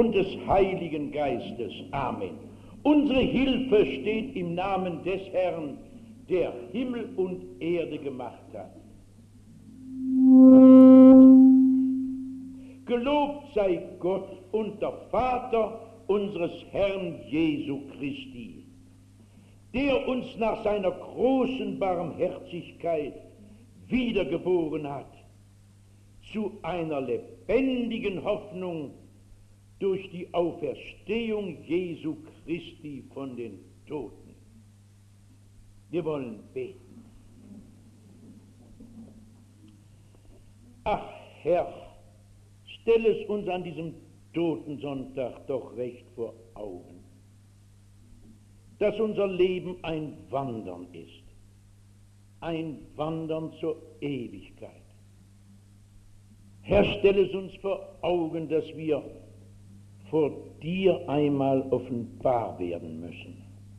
und des Heiligen Geistes. Amen. Unsere Hilfe steht im Namen des Herrn, der Himmel und Erde gemacht hat. Gelobt sei Gott und der Vater unseres Herrn Jesu Christi, der uns nach seiner großen Barmherzigkeit wiedergeboren hat, zu einer lebendigen Hoffnung durch die Auferstehung Jesu Christi von den Toten. Wir wollen beten. Ach Herr, stell es uns an diesem Totensonntag doch recht vor Augen, dass unser Leben ein Wandern ist, ein Wandern zur Ewigkeit. Herr, stell es uns vor Augen, dass wir vor dir einmal offenbar werden müssen.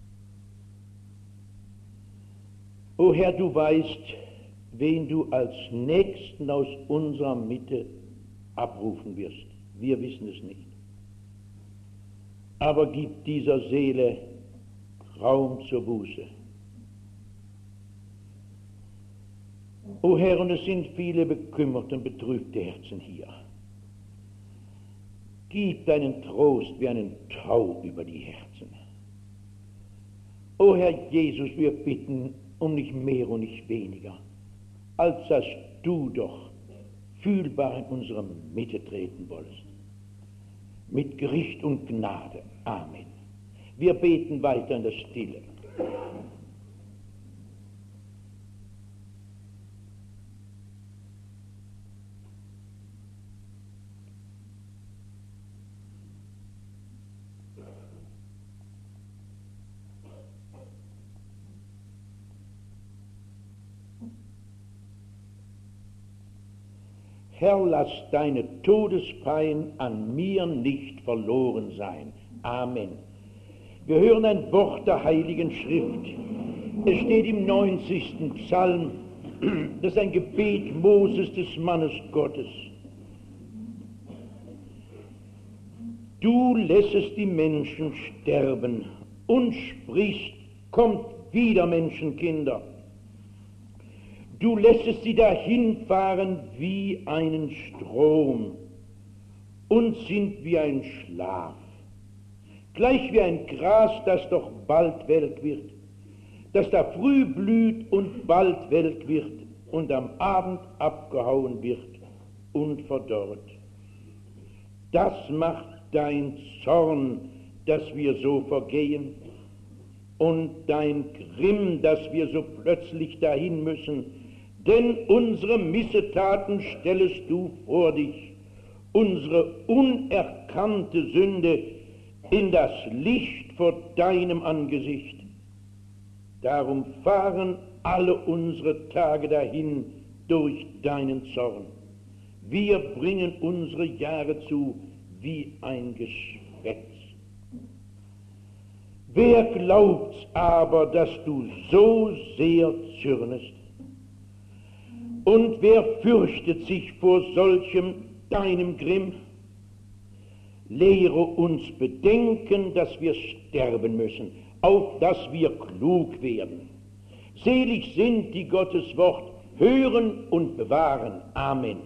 O Herr, du weißt, wen du als Nächsten aus unserer Mitte abrufen wirst. Wir wissen es nicht. Aber gib dieser Seele Raum zur Buße. O Herr, und es sind viele bekümmerte und betrübte Herzen hier. Gib deinen Trost wie einen Tau über die Herzen. O Herr Jesus, wir bitten um nicht mehr und nicht weniger, als dass du doch fühlbar in unsere Mitte treten wolltest. Mit Gericht und Gnade. Amen. Wir beten weiter in der Stille. Herr, lass deine Todespein an mir nicht verloren sein. Amen. Wir hören ein Wort der Heiligen Schrift. Es steht im 90. Psalm, das ist ein Gebet Moses, des Mannes Gottes. Du lässest die Menschen sterben und sprichst, kommt wieder, Menschenkinder. Du lässest sie dahinfahren wie einen Strom und sind wie ein Schlaf, gleich wie ein Gras, das doch bald welk wird, das da früh blüht und bald welk wird und am Abend abgehauen wird und verdorrt. Das macht dein Zorn, dass wir so vergehen, und dein Grimm, dass wir so plötzlich dahin müssen. Denn unsere Missetaten stellest du vor dich, unsere unerkannte Sünde in das Licht vor deinem Angesicht. Darum fahren alle unsere Tage dahin durch deinen Zorn. Wir bringen unsere Jahre zu wie ein Geschwätz. Wer glaubt aber, dass du so sehr zürnest? Und wer fürchtet sich vor solchem deinem Grimm? Lehre uns bedenken, dass wir sterben müssen, auf dass wir klug werden. Selig sind, die Gottes Wort hören und bewahren. Amen.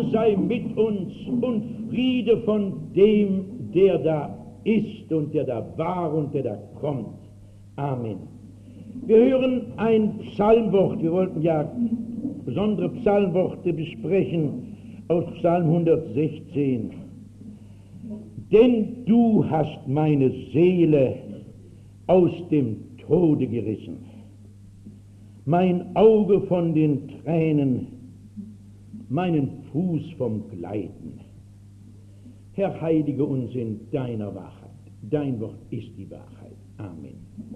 Gnade sei mit uns und Friede von dem, der da ist und der da war und der da kommt. Amen. Wir hören ein Psalmwort. Wir wollten ja besondere Psalmworte besprechen aus Psalm 116. Denn du hast meine Seele aus dem Tode gerissen, mein Auge von den Tränen, meinen Fuß vom Gleiten. Herr, heilige uns in deiner Wahrheit. Dein Wort ist die Wahrheit. Amen.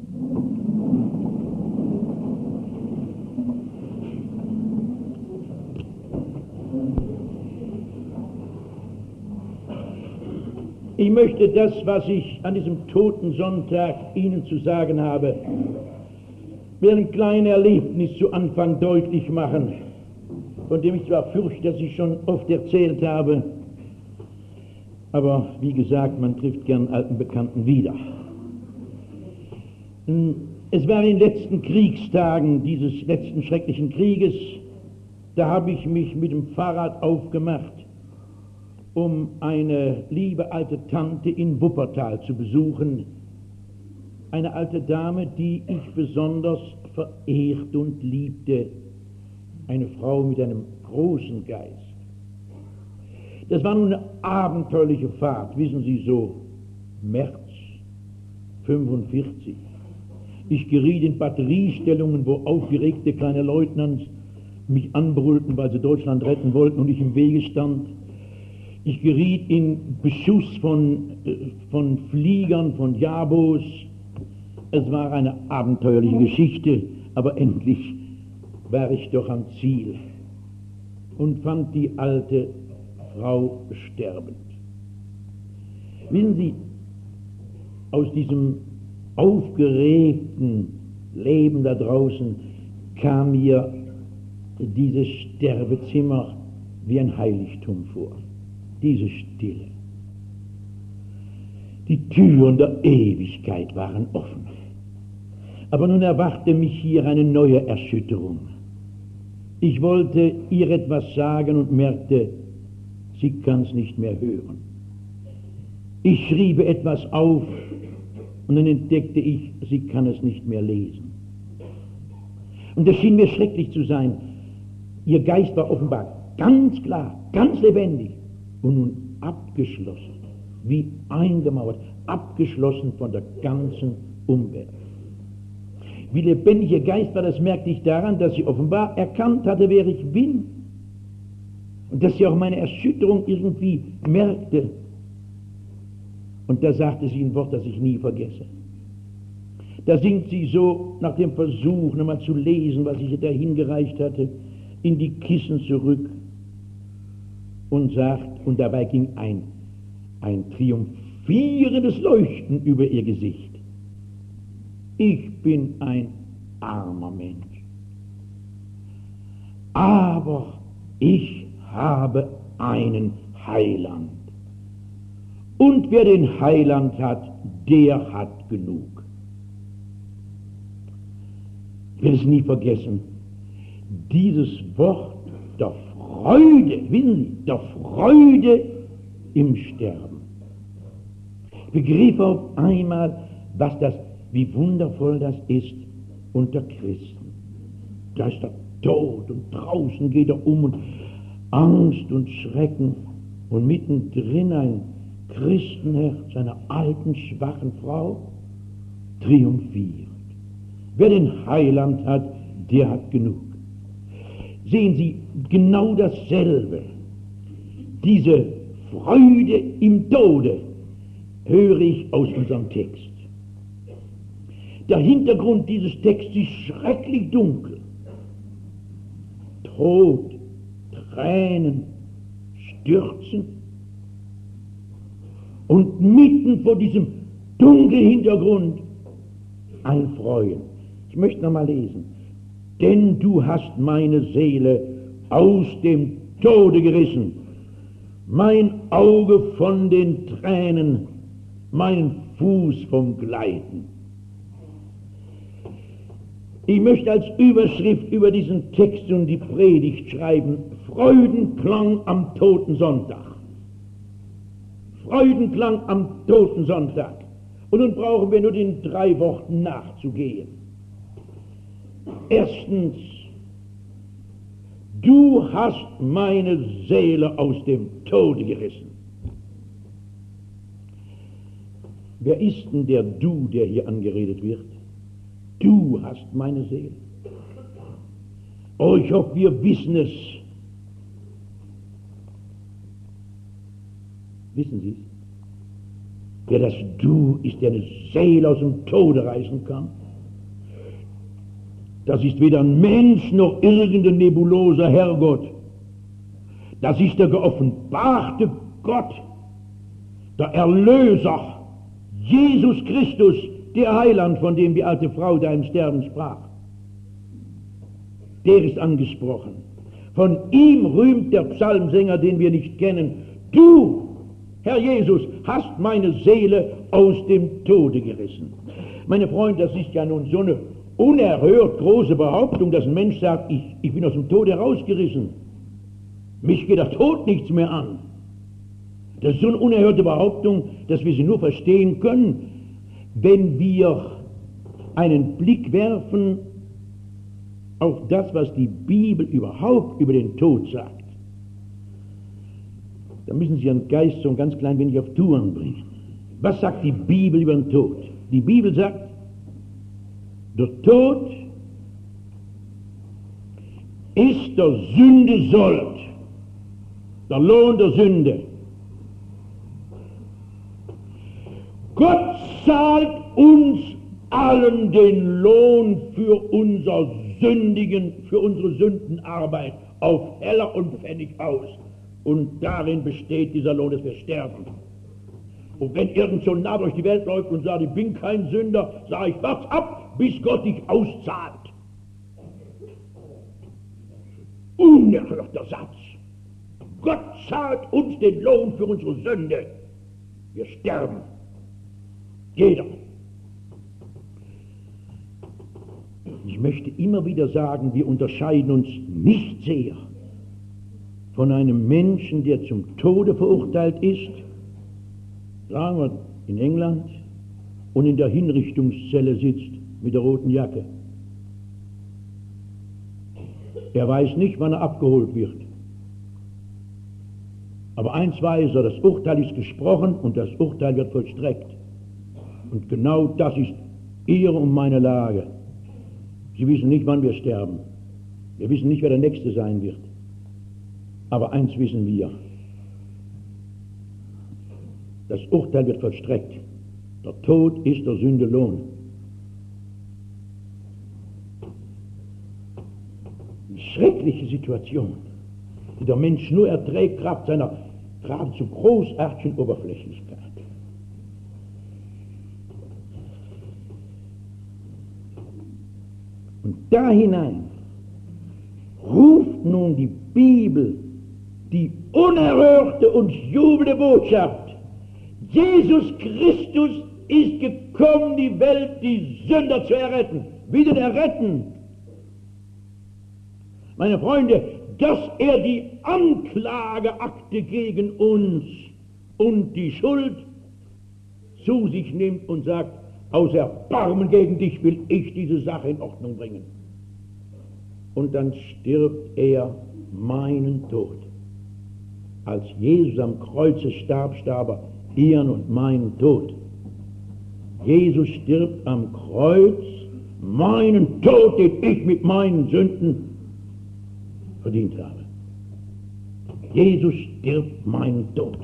Ich möchte das, was ich an diesem Totensonntag Ihnen zu sagen habe, mit einem kleinen Erlebnis zu Anfang deutlich machen, von dem ich zwar fürchte, dass ich schon oft erzählt habe, aber wie gesagt, man trifft gern alten Bekannten wieder. Es war in den letzten Kriegstagen dieses letzten schrecklichen Krieges, da habe ich mich mit dem Fahrrad aufgemacht, um eine liebe alte Tante in Wuppertal zu besuchen. Eine alte Dame, die ich besonders verehrt und liebte. Eine Frau mit einem großen Geist. Das war nun eine abenteuerliche Fahrt, wissen Sie, so März 45. Ich geriet in Batteriestellungen, wo aufgeregte kleine Leutnants mich anbrüllten, weil sie Deutschland retten wollten und ich im Wege stand. Ich geriet in Beschuss von Fliegern, von Jabos. Es war eine abenteuerliche Geschichte, aber endlich war ich doch am Ziel und fand die alte Frau sterbend. Wissen Sie, aus diesem aufgeregten Leben da draußen kam mir dieses Sterbezimmer wie ein Heiligtum vor. Diese Stille. Die Türen der Ewigkeit waren offen. Aber nun erwachte mich hier eine neue Erschütterung. Ich wollte ihr etwas sagen und merkte, sie kann es nicht mehr hören. Ich schriebe etwas auf und dann entdeckte ich, sie kann es nicht mehr lesen. Und das schien mir schrecklich zu sein. Ihr Geist war offenbar ganz klar, ganz lebendig und nun abgeschlossen, wie eingemauert, abgeschlossen von der ganzen Umwelt. Wie lebendig ihr Geist war, das merkte ich daran, dass sie offenbar erkannt hatte, wer ich bin. Und dass sie auch meine Erschütterung irgendwie merkte. Und da sagte sie ein Wort, das ich nie vergesse. Da sinkt sie so nach dem Versuch, nochmal zu lesen, was ich ihr da hingereicht hatte, in die Kissen zurück und sagt, und dabei ging ein triumphierendes Leuchten über ihr Gesicht. Ich bin ein armer Mensch, aber ich habe einen Heiland. Und wer den Heiland hat, der hat genug. Ich werde es nie vergessen. Dieses Wort der Freude, wissen Sie, der Freude im Sterben. Ich begriff auf einmal, wie wundervoll das ist unter Christen. Da ist der Tod und draußen geht er um und Angst und Schrecken und mittendrin ein Christenherz einer alten, schwachen Frau triumphiert. Wer den Heiland hat, der hat genug. Sehen Sie, genau dasselbe, diese Freude im Tode, höre ich aus unserem Text. Der Hintergrund dieses Textes ist schrecklich dunkel. Tod, Tränen, Stürzen. Und mitten vor diesem dunklen Hintergrund ein Freuen. Ich möchte nochmal lesen. Denn du hast meine Seele aus dem Tode gerissen, mein Auge von den Tränen, meinen Fuß vom Gleiten. Ich möchte als Überschrift über diesen Text und die Predigt schreiben: Freudenklang am Totensonntag. Freudenklang am Totensonntag. Und nun brauchen wir nur den 3 Worten nachzugehen. Erstens: Du hast meine Seele aus dem Tode gerissen. Wer ist denn der Du, der hier angeredet wird? Du hast meine Seele. Oh, ich hoffe, wir wissen es. Wissen Sie es? Wer das Du ist, der eine Seele aus dem Tode reißen kann? Das ist weder ein Mensch noch irgendein nebuloser Herrgott. Das ist der geoffenbarte Gott, der Erlöser, Jesus Christus, der Heiland, von dem die alte Frau da im Sterben sprach. Der ist angesprochen. Von ihm rühmt der Psalmsänger, den wir nicht kennen: Du, Herr Jesus, hast meine Seele aus dem Tode gerissen. Meine Freunde, das ist ja nun so eine unerhört große Behauptung, dass ein Mensch sagt, ich bin aus dem Tod herausgerissen. Mich geht der Tod nichts mehr an. Das ist so eine unerhörte Behauptung, dass wir sie nur verstehen können, wenn wir einen Blick werfen auf das, was die Bibel überhaupt über den Tod sagt. Da müssen Sie Ihren Geist so ein ganz klein wenig auf Touren bringen. Was sagt die Bibel über den Tod? Die Bibel sagt, der Tod ist der Sünde Sold, der Lohn der Sünde. Gott zahlt uns allen den Lohn für unsere Sündenarbeit auf Heller und Pfennig aus. Und darin besteht dieser Lohn, dass wir sterben. Und wenn irgend so ein Narr durch die Welt läuft und sagt, ich bin kein Sünder, sage ich, wart ab, bis Gott dich auszahlt. Unerhörter Satz. Gott zahlt uns den Lohn für unsere Sünde. Wir sterben. Jeder. Ich möchte immer wieder sagen, wir unterscheiden uns nicht sehr von einem Menschen, der zum Tode verurteilt ist, sagen wir in England, und in der Hinrichtungszelle sitzt mit der roten Jacke. Er weiß nicht, wann er abgeholt wird. Aber eins weiß er, das Urteil ist gesprochen und das Urteil wird vollstreckt. Und genau das ist Ihre und meine Lage. Sie wissen nicht, wann wir sterben. Wir wissen nicht, wer der Nächste sein wird. Aber eins wissen wir: Das Urteil wird vollstreckt. Der Tod ist der Sünde Lohn. Eine schreckliche Situation, die der Mensch nur erträgt, kraft seiner geradezu großartigen Oberflächlichkeit. Und da hinein ruft nun die Bibel die unerhörte und jubelnde Botschaft: Jesus Christus ist gekommen, die Welt, die Sünder zu erretten. Wie denn erretten? Meine Freunde, dass er die Anklageakte gegen uns und die Schuld zu sich nimmt und sagt, aus Erbarmen gegen dich will ich diese Sache in Ordnung bringen. Und dann stirbt er meinen Tod. Als Jesus am Kreuze starb, starb er ihren und meinen Tod. Jesus stirbt am Kreuz meinen Tod, den ich mit meinen Sünden verdient habe. Jesus stirbt meinen Tod.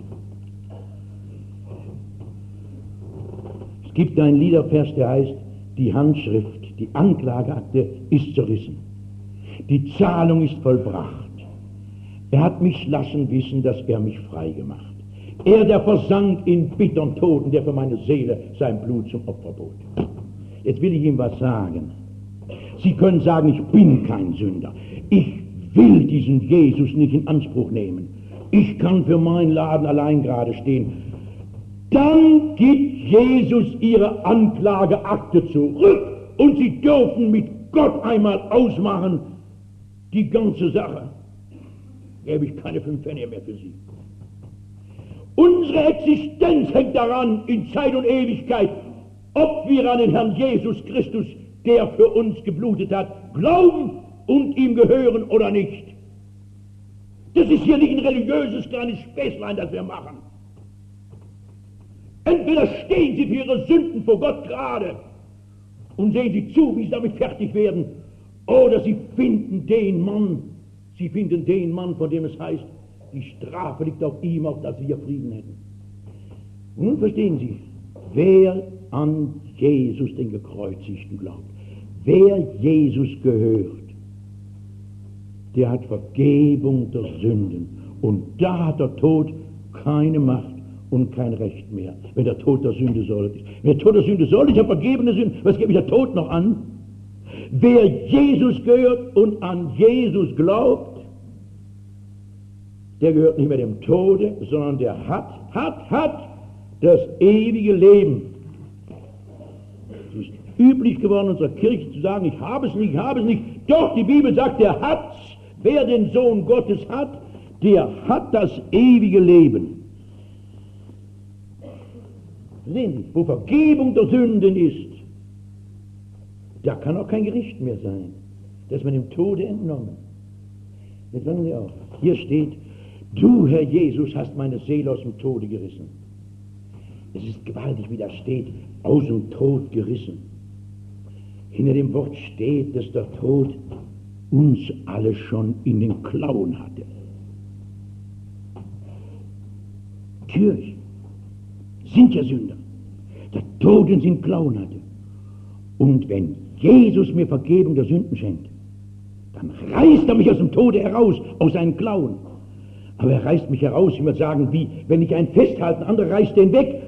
Es gibt einen Liedervers, der heißt, die Handschrift, die Anklageakte ist zerrissen. Die Zahlung ist vollbracht. Er hat mich lassen wissen, dass er mich frei gemacht. Er, der versank in bittern Toten, der für meine Seele sein Blut zum Opfer bot. Jetzt will ich ihm was sagen. Sie können sagen, ich bin kein Sünder. Ich will diesen Jesus nicht in Anspruch nehmen. Ich kann für meinen Laden allein gerade stehen. Dann gibt Jesus ihre Anklageakte zurück und sie dürfen mit Gott einmal ausmachen, die ganze Sache, gäbe ich keine 5 Pfennig mehr für sie. Unsere Existenz hängt daran, in Zeit und Ewigkeit, ob wir an den Herrn Jesus Christus, der für uns geblutet hat, glauben und ihm gehören oder nicht. Das ist hier nicht ein religiöses kleines Späßlein, das wir machen. Entweder stehen Sie für Ihre Sünden vor Gott gerade und sehen Sie zu, wie Sie damit fertig werden, oder Sie finden den Mann, von dem es heißt, die Strafe liegt auf ihm, auf dass wir Frieden hätten. Nun verstehen Sie, wer an Jesus, den Gekreuzigten, glaubt, wer Jesus gehört, der hat Vergebung der Sünden. Und da hat der Tod keine Macht und kein Recht mehr, wenn der Tod der Sünde sollt ist. Wenn der Tod der Sünde sollt, ich habe vergebene Sünden, was geht mich der Tod noch an? Wer Jesus gehört und an Jesus glaubt, der gehört nicht mehr dem Tode, sondern der hat das ewige Leben. Es ist üblich geworden, in unserer Kirche zu sagen, ich habe es nicht. Doch, die Bibel sagt, der hat's. Wer den Sohn Gottes hat, der hat das ewige Leben. Sehen Sie, wo Vergebung der Sünden ist, da kann auch kein Gericht mehr sein. Da ist man dem Tode entnommen. Jetzt sagen Sie auch, hier steht, du, Herr Jesus, hast meine Seele aus dem Tode gerissen. Es ist gewaltig, wie das steht, aus dem Tod gerissen. Hinter dem Wort steht, dass der Tod uns alle schon in den Klauen hatte. Kirche sind ja Sünder. Der Tod uns in den Klauen hatte. Und wenn Jesus mir Vergebung der Sünden schenkt, dann reißt er mich aus dem Tode heraus, aus seinen Klauen. Aber er reißt mich heraus, ich würde sagen, wie wenn ich einen festhalte, ein anderer reißt den weg.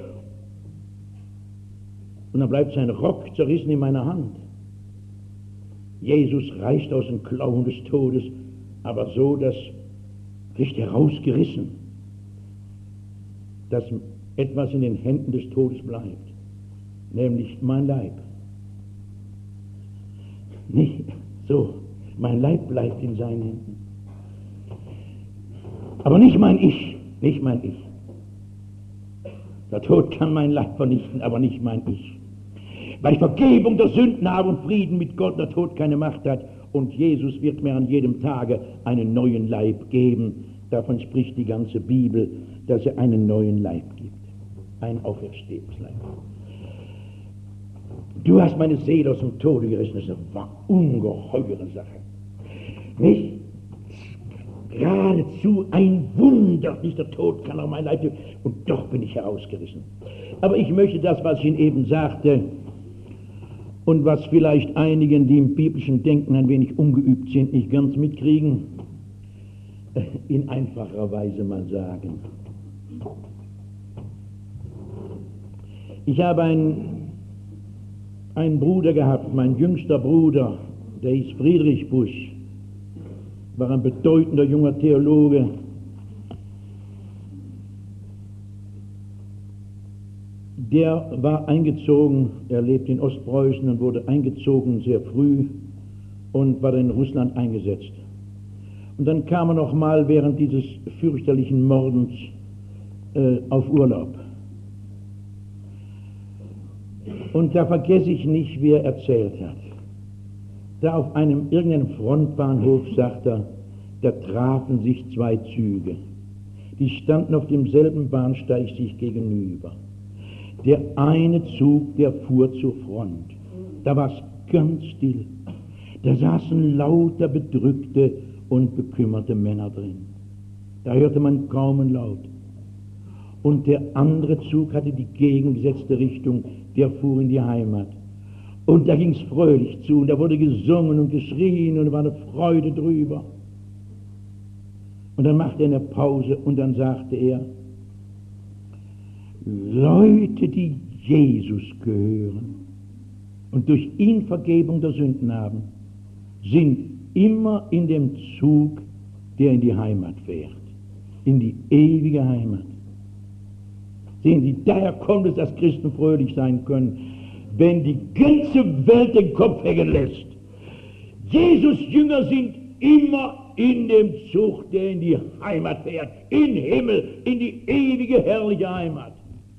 Und dann bleibt sein Rock zerrissen in meiner Hand. Jesus reißt aus den Klauen des Todes, aber so, dass nicht herausgerissen, dass etwas in den Händen des Todes bleibt, nämlich mein Leib. Nicht so, mein Leib bleibt in seinen Händen. Aber nicht mein Ich. Der Tod kann mein Leib vernichten, aber nicht mein Ich. Weil ich Vergebung der Sünden habe und Frieden mit Gott, der Tod keine Macht hat. Und Jesus wird mir an jedem Tage einen neuen Leib geben. Davon spricht die ganze Bibel, dass er einen neuen Leib gibt. Ein Auferstehungsleib. Du hast meine Seele aus dem Tode gerissen. Das ist eine ungeheure Sache. Nicht? Geradezu ein Wunder. Nicht der Tod kann auch mein Leib geben. Und doch bin ich herausgerissen. Aber ich möchte das, was ich Ihnen eben sagte, und was vielleicht einigen, die im biblischen Denken ein wenig ungeübt sind, nicht ganz mitkriegen, in einfacher Weise mal sagen. Ich habe einen Bruder gehabt, mein jüngster Bruder, der hieß Friedrich Busch, war ein bedeutender junger Theologe. Der war eingezogen, er lebte in Ostpreußen und wurde eingezogen sehr früh und war dann in Russland eingesetzt. Und dann kam er noch mal während dieses fürchterlichen Mordens auf Urlaub. Und da vergesse ich nicht, wie er erzählt hat. Da auf irgendeinem Frontbahnhof, sagt er, da trafen sich 2 Züge. Die standen auf demselben Bahnsteig sich gegenüber. Der eine Zug, der fuhr zur Front. Da war es ganz still. Da saßen lauter bedrückte und bekümmerte Männer drin. Da hörte man kaum ein Laut. Und der andere Zug hatte die gegengesetzte Richtung, der fuhr in die Heimat. Und da ging es fröhlich zu, und da wurde gesungen und geschrien, und da war eine Freude drüber. Und dann machte er eine Pause, und dann sagte er, Leute, die Jesus gehören und durch ihn Vergebung der Sünden haben, sind immer in dem Zug, der in die Heimat fährt, in die ewige Heimat. Sehen Sie, daher kommt es, dass Christen fröhlich sein können, wenn die ganze Welt den Kopf hängen lässt, Jesus Jünger sind immer in dem Zug, der in die Heimat fährt, in den Himmel, in die ewige, herrliche Heimat.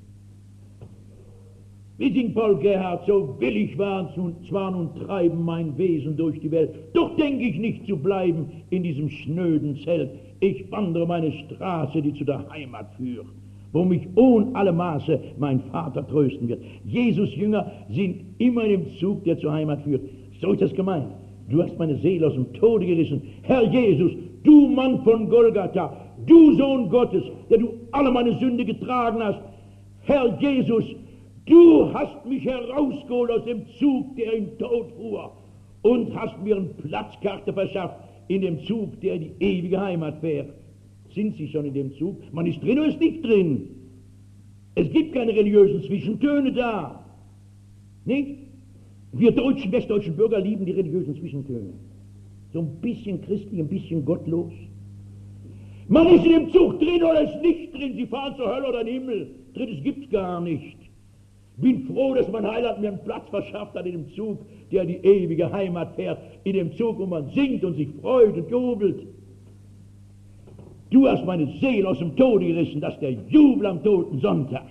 Wie singt Paul Gerhard, so willig war zwar nun treiben mein Wesen durch die Welt, doch denke ich nicht zu bleiben in diesem schnöden Zelt. Ich wandere meine Straße, die zu der Heimat führt, wo mich ohne alle Maße mein Vater trösten wird. Jesus Jünger sind immer in dem Zug, der zur Heimat führt. So ist das gemeint. Du hast meine Seele aus dem Tode gerissen. Herr Jesus, du Mann von Golgatha, du Sohn Gottes, der du alle meine Sünde getragen hast. Herr Jesus, du hast mich herausgeholt aus dem Zug, der in Tod fuhr, und hast mir eine Platzkarte verschafft in dem Zug, der in die ewige Heimat fährt. Sind Sie schon in dem Zug? Man ist drin oder ist nicht drin? Es gibt keine religiösen Zwischentöne da. Nicht? Wir deutschen, westdeutschen Bürger lieben die religiösen Zwischentöne. So ein bisschen christlich, ein bisschen gottlos. Man ist in dem Zug drin oder ist nicht drin. Sie fahren zur Hölle oder in den Himmel. Drittes gibt's gar nicht. Bin froh, dass mein Heiland mir einen Platz verschafft hat in dem Zug, der in die ewige Heimat fährt. In dem Zug, wo man singt und sich freut und jubelt. Du hast meine Seele aus dem Tode gerissen. Das ist der Jubel am Toten Sonntag.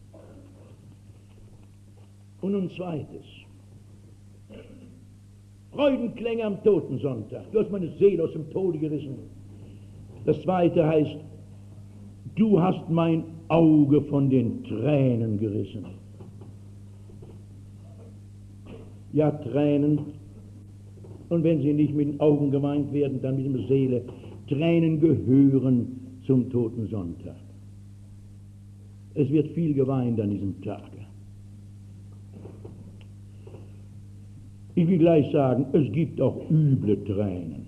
Und nun zweites. Freudenklänge am Totensonntag. Du hast meine Seele aus dem Tode gerissen. Das zweite heißt, du hast mein Auge von den Tränen gerissen. Ja, Tränen, und wenn sie nicht mit den Augen gemeint werden, dann mit der Seele. Tränen gehören zum Totensonntag. Es wird viel geweint an diesem Tage. Ich will gleich sagen, es gibt auch üble Tränen.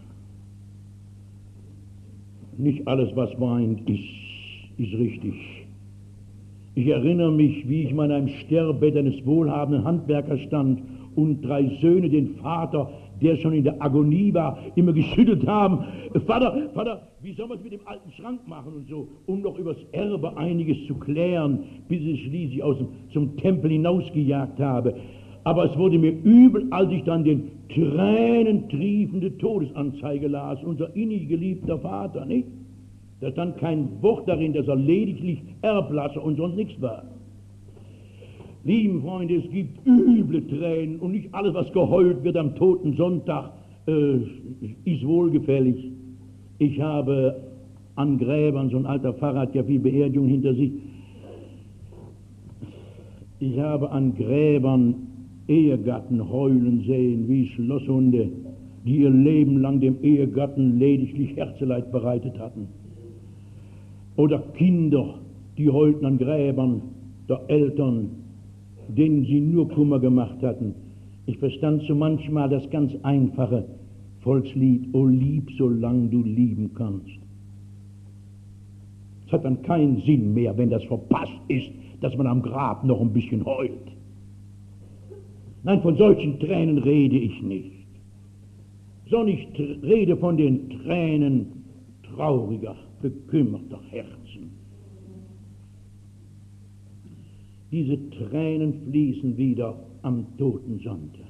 Nicht alles, was weint, ist richtig. Ich erinnere mich, wie ich mal an einem Sterbebett eines wohlhabenden Handwerkers stand und 3 Söhne den Vater, der schon in der Agonie war, immer geschüttelt haben. Vater, wie soll man es mit dem alten Schrank machen und so, um noch übers Erbe einiges zu klären, bis ich schließlich zum Tempel hinausgejagt habe. Aber es wurde mir übel, als ich dann den tränentriefende Todesanzeige las, unser innig geliebter Vater, nicht? Da stand kein Wort darin, dass er lediglich Erblasser und sonst nichts war. Lieben Freunde, es gibt üble Tränen und nicht alles, was geheult wird am Toten Sonntag, ist wohlgefällig. Ich habe an Gräbern, so ein alter Pfarrer hat ja viel Beerdigung hinter sich, ich habe an Gräbern Ehegatten heulen sehen wie Schlosshunde, die ihr Leben lang dem Ehegatten lediglich Herzeleid bereitet hatten. Oder Kinder, die heulten an Gräbern der Eltern, denen sie nur Kummer gemacht hatten. Ich verstand so manchmal das ganz einfache Volkslied, O lieb, solang du lieben kannst. Es hat dann keinen Sinn mehr, wenn das verpasst ist, dass man am Grab noch ein bisschen heult. Nein, von solchen Tränen rede ich nicht, sondern ich rede von den Tränen trauriger, bekümmerter Herzen. Diese Tränen fließen wieder am Totensonntag.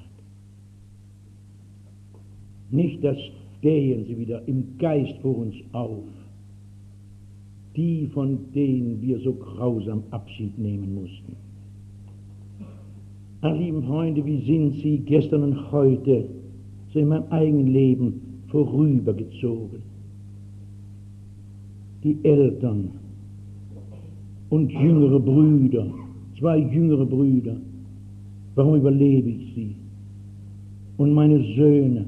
Nicht, dass stehen sie wieder im Geist vor uns auf, die, von denen wir so grausam Abschied nehmen mussten. Ach, lieben Freunde, wie sind Sie gestern und heute so in meinem eigenen Leben vorübergezogen? Die Eltern und jüngere Brüder, 2 jüngere Brüder, warum überlebe ich sie? Und meine Söhne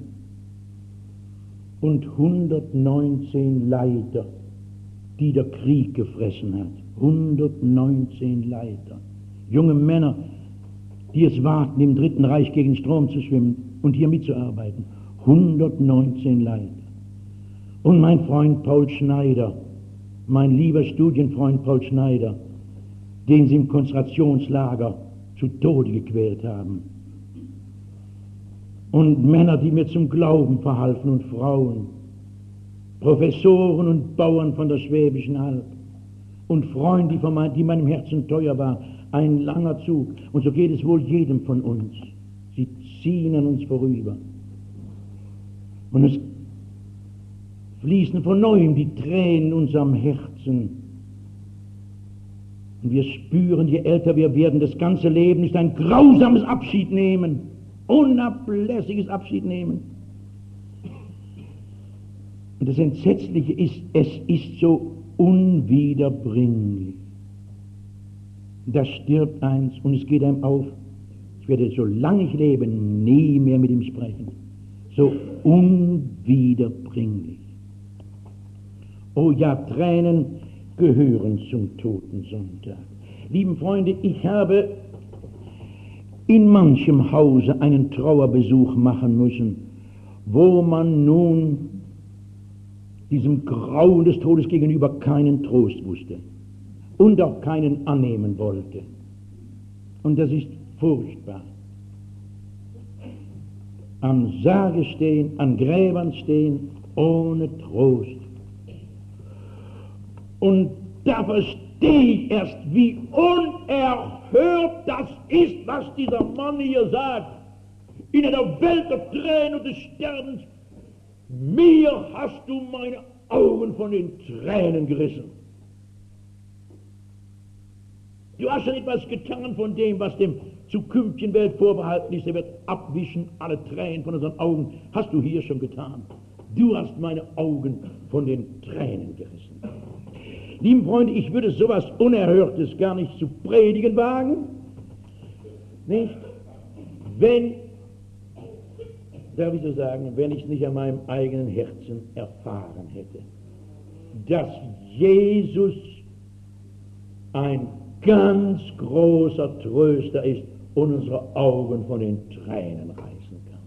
und 119 Leiter, die der Krieg gefressen hat. 119 Leiter, junge Männer, die es wagten, im Dritten Reich gegen den Strom zu schwimmen und hier mitzuarbeiten. 119 Leiter. Und mein Freund Paul Schneider, mein lieber Studienfreund Paul Schneider, den sie im Konzentrationslager zu Tode gequält haben. Und Männer, die mir zum Glauben verhalfen und Frauen, Professoren und Bauern von der Schwäbischen Alb und Freunde, die meinem Herzen teuer waren. Ein langer Zug. Und so geht es wohl jedem von uns. Sie ziehen an uns vorüber. Und es fließen von neuem die Tränen in unserem Herzen. Und wir spüren, je älter wir werden, das ganze Leben ist ein grausames Abschiednehmen, unablässiges Abschiednehmen. Und das Entsetzliche ist, es ist so unwiederbringlich. Da stirbt eins und es geht einem auf, ich werde, solange ich lebe, nie mehr mit ihm sprechen. So unwiederbringlich. Oh ja, Tränen gehören zum Totensonntag. Lieben Freunde, ich habe in manchem Hause einen Trauerbesuch machen müssen, wo man nun diesem Grauen des Todes gegenüber keinen Trost wusste und auch keinen annehmen wollte. Und das ist furchtbar. Am Sarge stehen, an Gräbern stehen, ohne Trost. Und da verstehe ich erst, wie unerhört das ist, was dieser Mann hier sagt. In einer Welt der Tränen und des Sterbens, mir hast du meine Augen von den Tränen gerissen. Du hast schon etwas getan von dem, was dem zukünftigen Welt vorbehalten ist. Er wird abwischen alle Tränen von unseren Augen. Hast du hier schon getan. Du hast meine Augen von den Tränen gerissen. Lieben Freunde, ich würde sowas Unerhörtes gar nicht zu predigen wagen. Nicht? Wenn, darf ich so sagen, wenn ich es nicht an meinem eigenen Herzen erfahren hätte, dass Jesus ein ganz großer Tröster ist und unsere Augen von den Tränen reißen kann.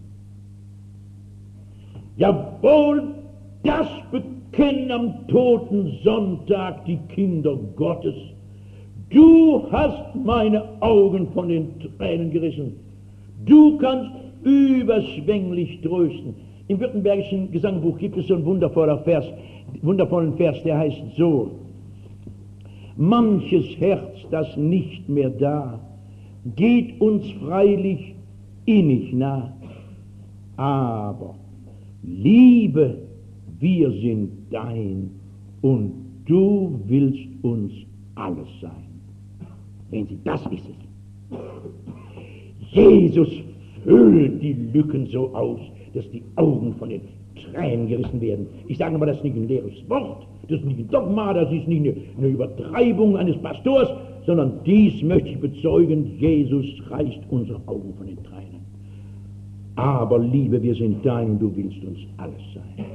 Jawohl, das bekennen am Totensonntag die Kinder Gottes. Du hast meine Augen von den Tränen gerissen. Du kannst überschwänglich trösten. Im württembergischen Gesangbuch gibt es so einen wundervollen Vers, der heißt so: Manches Herz, das nicht mehr da, geht uns freilich innig nah, aber Liebe, wir sind dein und du willst uns alles sein. Sehen Sie, das ist es. Jesus füllt die Lücken so aus, dass die Augen von den Tränen gerissen werden. Ich sage mal, das ist nicht ein leeres Wort, das ist nicht ein Dogma, das ist nicht eine Übertreibung eines Pastors, sondern dies möchte ich bezeugen: Jesus reißt unsere Augen von den Tränen. Aber Liebe, wir sind dein und du willst uns alles sein.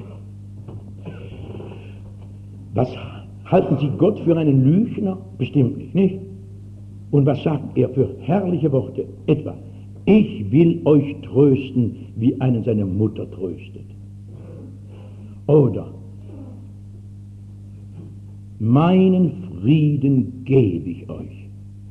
Was halten Sie Gott für einen Lügner? Bestimmt nicht, nicht? Und was sagt er für herrliche Worte? Etwa: Ich will euch trösten, wie einen seine Mutter tröstet. Oder: Meinen Frieden gebe ich euch.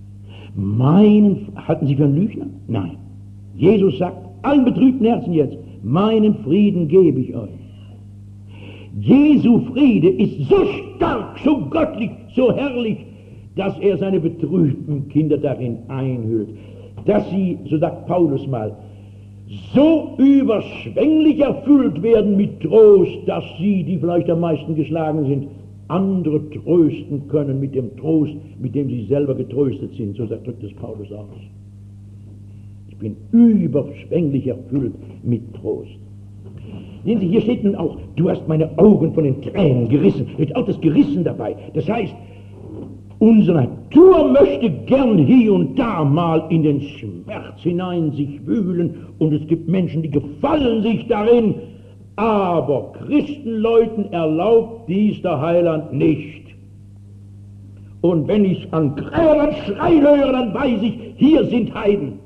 Halten Sie für einen Lügner? Nein. Jesus sagt allen betrübten Herzen jetzt: Meinen Frieden gebe ich euch. Jesu Friede ist so stark, so göttlich, so herrlich, dass er seine betrübten Kinder darin einhüllt, dass sie, so sagt Paulus mal, so überschwänglich erfüllt werden mit Trost, dass sie, die vielleicht am meisten geschlagen sind, andere trösten können mit dem Trost, mit dem sie selber getröstet sind. So drückt es Paulus aus. Ich bin überschwänglich erfüllt mit Trost. Sehen Sie, hier steht nun auch: Du hast meine Augen von den Tränen gerissen. Steht auch das Gerissen dabei. Das heißt, unsere Natur möchte gern hier und da mal in den Schmerz hinein sich wühlen, und es gibt Menschen, die gefallen sich darin, aber Christenleuten erlaubt dies der Heiland nicht. Und wenn ich an Gräbern schreien höre, dann weiß ich, hier sind Heiden.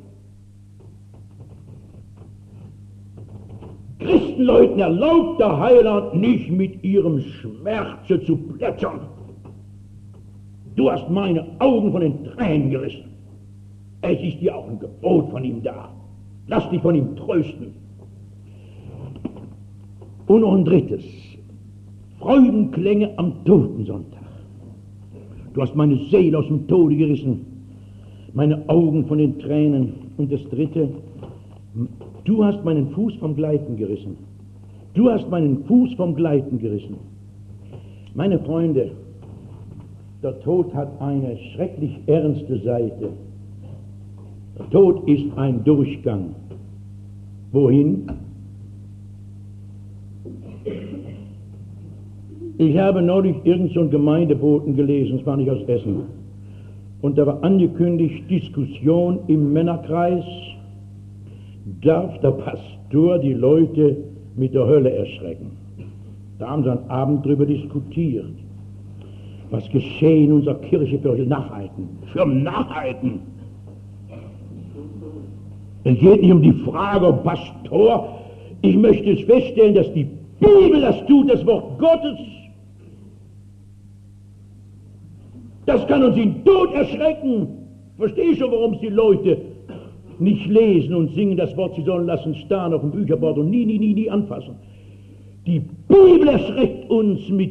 Christenleuten erlaubt der Heiland nicht, mit ihrem Schmerze zu plätschern. Du hast meine Augen von den Tränen gerissen. Es ist dir auch ein Gebot von ihm da. Lass dich von ihm trösten. Und noch ein drittes: Freudenklänge am Totensonntag. Du hast meine Seele aus dem Tode gerissen, meine Augen von den Tränen. Und das dritte: Du hast meinen Fuß vom Gleiten gerissen. Du hast meinen Fuß vom Gleiten gerissen. Meine Freunde, der Tod hat eine schrecklich ernste Seite. Der Tod ist ein Durchgang. Wohin? Ich habe neulich irgend so einen Gemeindeboten gelesen, es war nicht aus Essen. Und da war angekündigt, Diskussion im Männerkreis, darf der Pastor die Leute mit der Hölle erschrecken. Da haben sie einen Abend darüber diskutiert. Was geschehen in unserer Kirche für Narrheiten? Für Narrheiten! Es geht nicht um die Frage, ob Pastor, ich möchte es feststellen, dass die Bibel das tut, das Wort Gottes. Das kann uns in Tod erschrecken. Verstehe schon, warum es die Leute nicht lesen und singen das Wort, sie sollen lassen starren auf dem Bücherbord und nie anfassen. Die Bibel erschreckt uns mit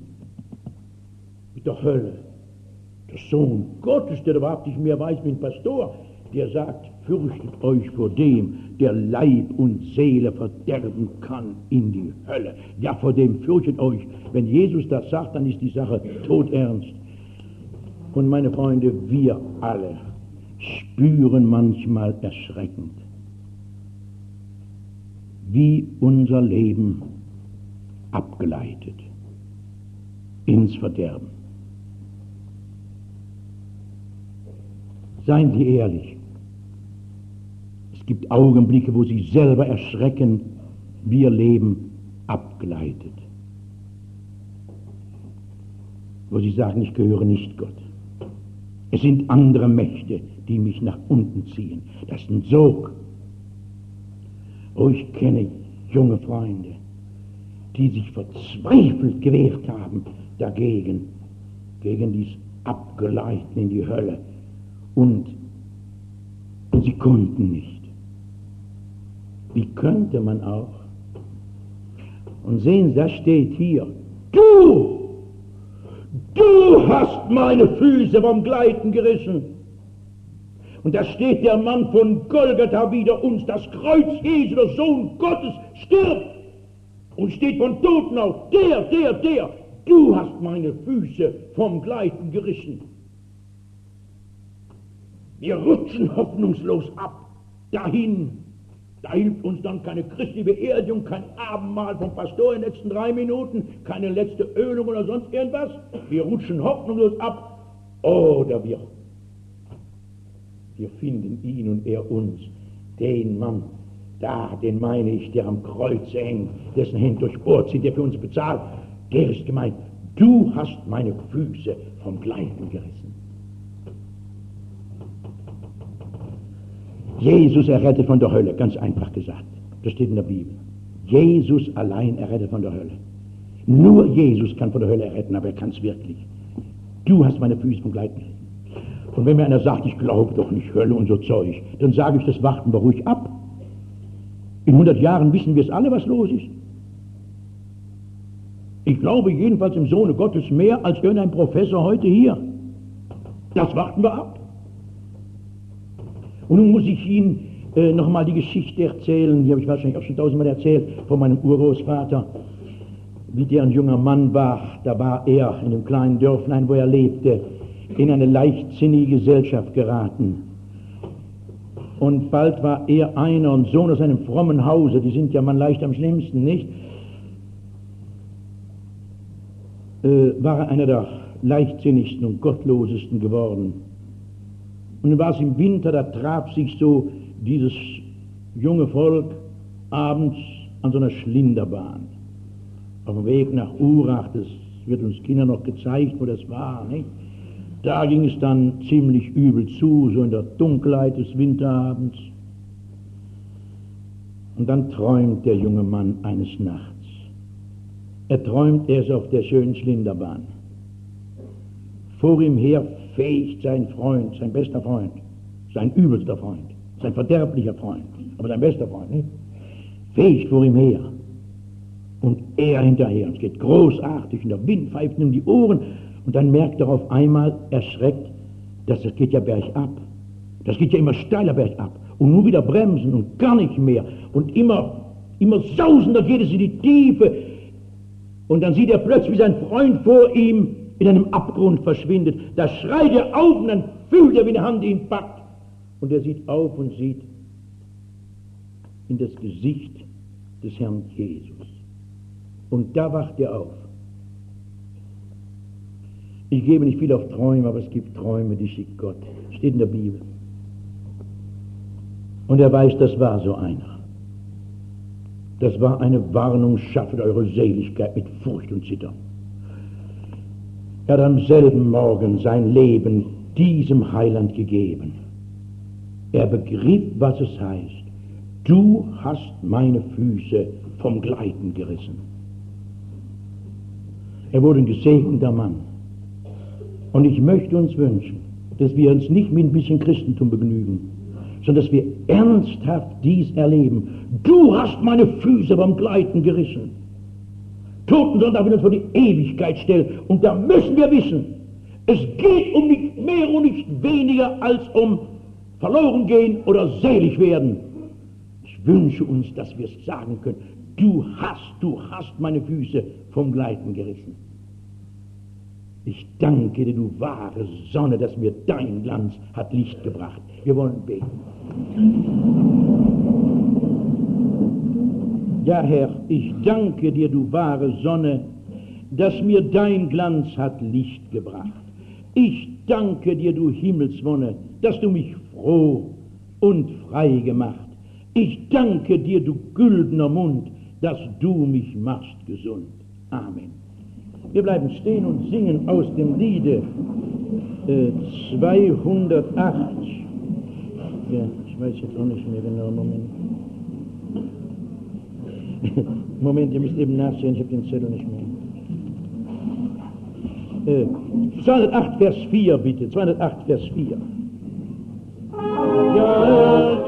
der Hölle. Der Sohn Gottes, der überhaupt nicht mehr weiß wie ein Pastor, der sagt, fürchtet euch vor dem, der Leib und Seele verderben kann in die Hölle. Ja, vor dem fürchtet euch. Wenn Jesus das sagt, dann ist die Sache todernst. Und meine Freunde, wir alle spüren manchmal erschreckend, wie unser Leben abgeleitet ins Verderben. Seien Sie ehrlich. Es gibt Augenblicke, wo Sie selber erschrecken, wie Ihr Leben abgleitet. Wo Sie sagen, ich gehöre nicht Gott. Es sind andere Mächte, die mich nach unten ziehen. Das ist ein Sog. Oh, ich kenne junge Freunde, die sich verzweifelt gewehrt haben dagegen, gegen dieses Abgleiten in die Hölle. Und sie konnten nicht. Wie könnte man auch? Und sehen Sie, das steht hier. Du hast meine Füße vom Gleiten gerissen. Und da steht der Mann von Golgatha wider uns, das Kreuz Jesu, der Sohn Gottes, stirbt und steht von Toten auf. Der, du hast meine Füße vom Gleiten gerissen. Wir rutschen hoffnungslos ab, dahin. Da hilft uns dann keine christliche Beerdigung, kein Abendmahl vom Pastor in den letzten 3 Minuten, keine letzte Ölung oder sonst irgendwas. Wir rutschen hoffnungslos ab. Oder wir finden ihn und er uns, den Mann, da, den meine ich, der am Kreuze hängt, dessen Hände durchbohrt sind, der für uns bezahlt, der ist gemeint. Du hast meine Füße vom Gleiten gerissen. Jesus errettet von der Hölle, ganz einfach gesagt. Das steht in der Bibel. Jesus allein errettet von der Hölle. Nur Jesus kann von der Hölle erretten, aber er kann es wirklich. Du hast meine Füße vom Gleiten gerissen. Und wenn mir einer sagt, ich glaube doch nicht, Hölle und so Zeug, dann sage ich, das warten wir ruhig ab. In 100 Jahren wissen wir es alle, was los ist. Ich glaube jedenfalls im Sohne Gottes mehr als irgendein Professor heute hier. Das warten wir ab. Und nun muss ich Ihnen nochmal die Geschichte erzählen, die habe ich wahrscheinlich auch schon 1000-mal erzählt, von meinem Urgroßvater, wie der ein junger Mann war. Da war er in dem kleinen Dörflein, wo er lebte, in eine leichtsinnige Gesellschaft geraten. Und bald war er einer und Sohn aus einem frommen Hause, die sind ja man leicht am schlimmsten, nicht? War er einer der leichtsinnigsten und gottlosesten geworden. Und dann war es im Winter, da traf sich so dieses junge Volk abends an so einer Schlinderbahn. Auf dem Weg nach Urach, das wird uns Kindern noch gezeigt, wo das war, nicht? Da ging es dann ziemlich übel zu, so in der Dunkelheit des Winterabends. Und dann träumt der junge Mann eines Nachts. Er träumt, er ist auf der schönen Schlinderbahn. Vor ihm her fegt sein Freund, sein bester Freund, sein übelster Freund, sein verderblicher Freund, aber sein bester Freund, nicht? Fegt vor ihm her. Und er hinterher. Und es geht großartig und der Wind pfeift ihm um die Ohren. Und dann merkt er auf einmal, erschreckt, dass das geht ja bergab. Das geht ja immer steiler bergab. Und nur wieder bremsen und gar nicht mehr. Und immer Immer sausender geht es in die Tiefe. Und dann sieht er plötzlich, wie sein Freund vor ihm in einem Abgrund verschwindet. Da schreit er auf und dann fühlt er, wie eine Hand ihn packt. Und er sieht auf und sieht in das Gesicht des Herrn Jesus. Und da wacht er auf. Ich gebe nicht viel auf Träume, aber es gibt Träume, die schickt Gott. Steht in der Bibel. Und er weiß, das war so einer. Das war eine Warnung, schaffet eure Seligkeit mit Furcht und Zittern. Er hat am selben Morgen sein Leben diesem Heiland gegeben. Er begriff, was es heißt. Du hast meine Füße vom Gleiten gerissen. Er wurde ein gesegneter Mann. Und ich möchte uns wünschen, dass wir uns nicht mit ein bisschen Christentum begnügen, sondern dass wir ernsthaft dies erleben. Du hast meine Füße vom Gleiten gerissen. Totensonntag will uns vor die Ewigkeit stellen. Und da müssen wir wissen, es geht um nicht mehr und nicht weniger als um verloren gehen oder selig werden. Ich wünsche uns, dass wir es sagen können. Du hast meine Füße vom Gleiten gerissen. Ich danke dir, du wahre Sonne, dass mir dein Glanz hat Licht gebracht. Wir wollen beten. Ja, Herr, ich danke dir, du wahre Sonne, dass mir dein Glanz hat Licht gebracht. Ich danke dir, du Himmelswonne, dass du mich froh und frei gemacht. Ich danke dir, du güldener Mund, dass du mich machst gesund. Amen. Wir bleiben stehen und singen aus dem Liede 208. Ja, ich weiß jetzt auch nicht mehr genau. Moment, ihr müsst eben nachsehen, ich habe den Zettel nicht mehr. 208 Vers 4 bitte, 208 Vers 4. Ja.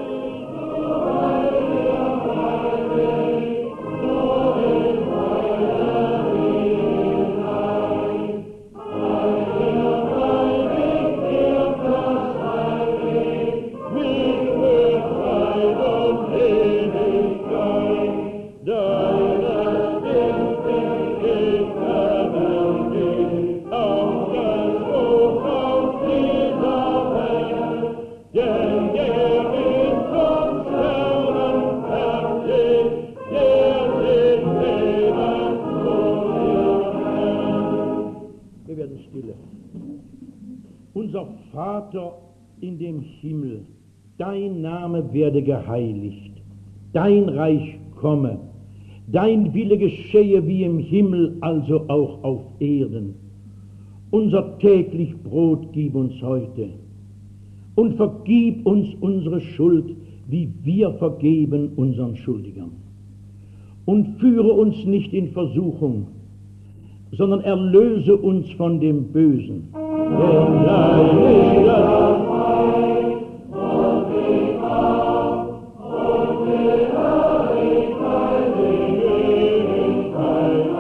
Vater in dem Himmel, dein Name werde geheiligt, dein Reich komme, dein Wille geschehe wie im Himmel, also auch auf Erden. Unser täglich Brot gib uns heute und vergib uns unsere Schuld, wie wir vergeben unseren Schuldigern. Und führe uns nicht in Versuchung, sondern erlöse uns von dem Bösen. Denn dein ist das Reich und die Kraft und die Herrlichkeit in Ewigkeit.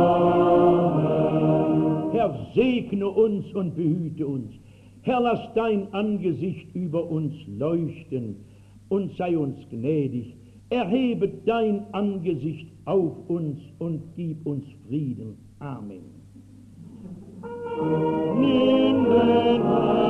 Amen. Herr, segne uns und behüte uns. Herr, lass dein Angesicht über uns leuchten und sei uns gnädig. Erhebe dein Angesicht auf uns und gib uns Frieden. Amen. Nimm den